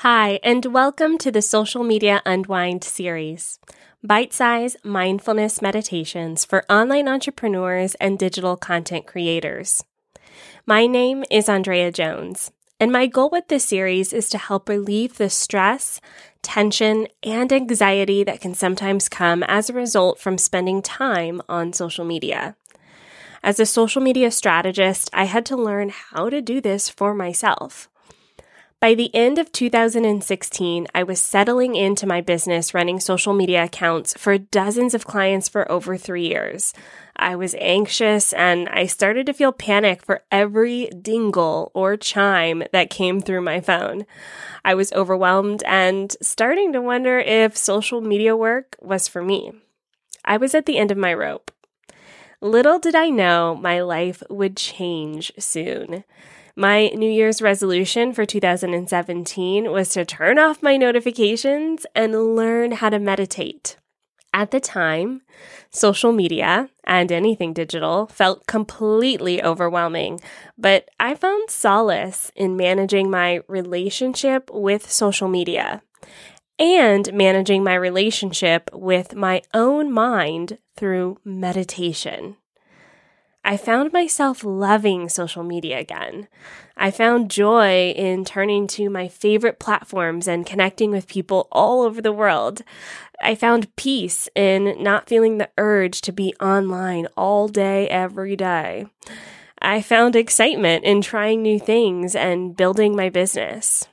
Hi, and welcome to the Social Media Unwind series, bite-sized mindfulness meditations for online entrepreneurs and digital content creators. My name is Andrea Jones, and my goal with this series is to help relieve the stress, tension, and anxiety that can sometimes come as a result from spending time on social media. As a social media strategist, I had to learn how to do this for myself. By the end of 2016, I was settling into my business running social media accounts for dozens of clients for over 3 years. I was anxious and I started to feel panic for every dingle or chime that came through my phone. I was overwhelmed and starting to wonder if social media work was for me. I was at the end of my rope. Little did I know my life would change soon. My New Year's resolution for 2017 was to turn off my notifications and learn how to meditate. At the time, social media and anything digital felt completely overwhelming, but I found solace in managing my relationship with social media and managing my relationship with my own mind through meditation. I found myself loving social media again. I found joy in turning to my favorite platforms and connecting with people all over the world. I found peace in not feeling the urge to be online all day, every day. I found excitement in trying new things and building my business.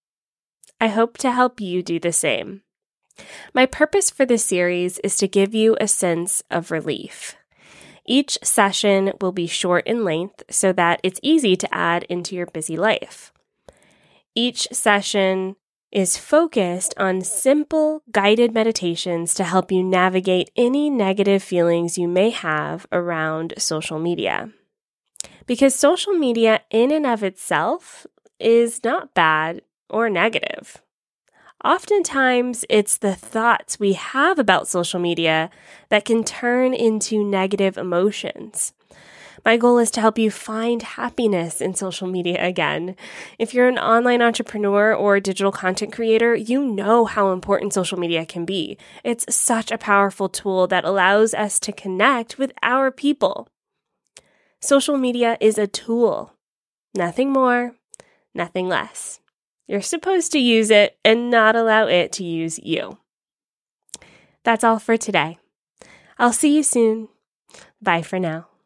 I hope to help you do the same. My purpose for this series is to give you a sense of relief. Each session will be short in length so that it's easy to add into your busy life. Each session is focused on simple guided meditations to help you navigate any negative feelings you may have around social media. Because social media in and of itself is not bad or negative. Oftentimes, it's the thoughts we have about social media that can turn into negative emotions. My goal is to help you find happiness in social media again. If you're an online entrepreneur or digital content creator, you know how important social media can be. It's such a powerful tool that allows us to connect with our people. Social media is a tool, nothing more, nothing less. You're supposed to use it and not allow it to use you. That's all for today. I'll see you soon. Bye for now.